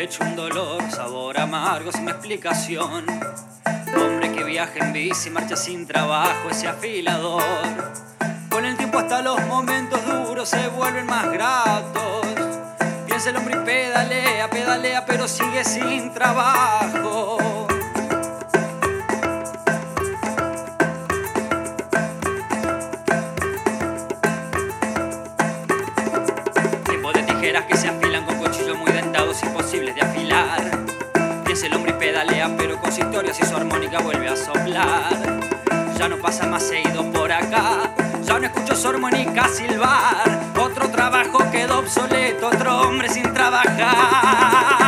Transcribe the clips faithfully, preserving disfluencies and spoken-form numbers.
pecho un dolor, sabor amargo sin explicación. Hombre que viaja en bici, marcha sin trabajo, ese afilador. Con el tiempo hasta los momentos duros se vuelven más gratos. Piensa el hombre y pedalea, pedalea, pero sigue sin trabajo. Tiempo de tijeras que se afilan con cuchillos muy dentados, imposibles de afilar. Piensa el hombre y pedalea, pero con su historia y su armónica vuelve a soplar. Ya no pasa más seguido por acá, ya no escucho su armónica silbar. Otro trabajo quedó obsoleto, otro hombre sin trabajar.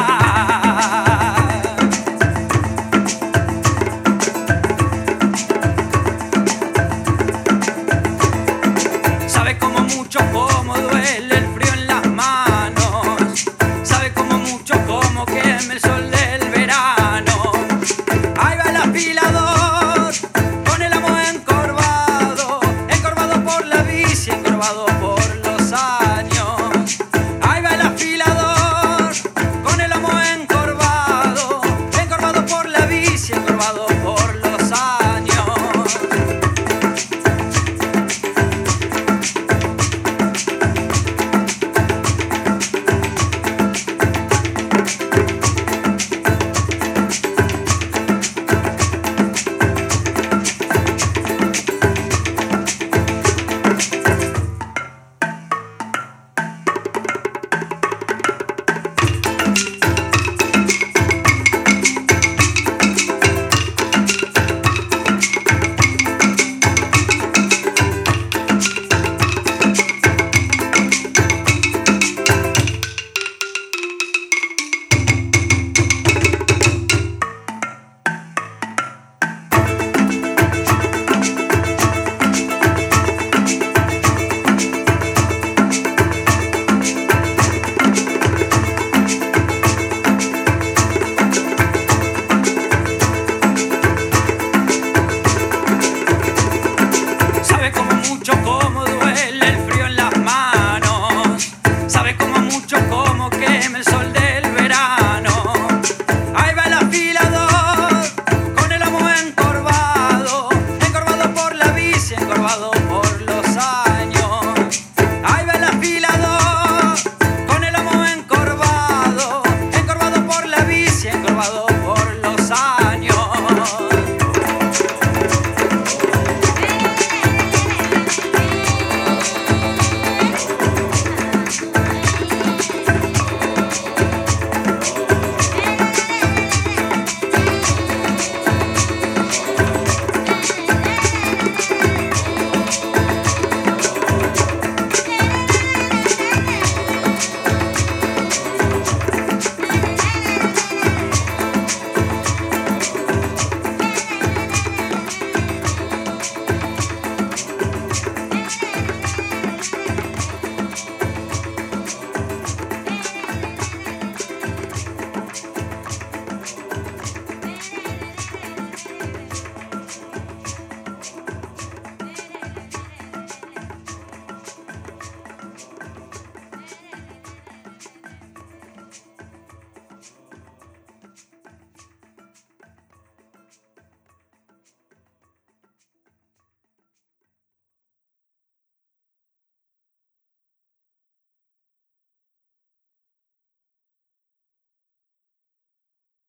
Sabe como mucho cómo duele el frío en las manos, sabe como mucho cómo quema el sol del verano. Ahí va el afilador, con el amo encorvado, encorvado por la bici, encorvado por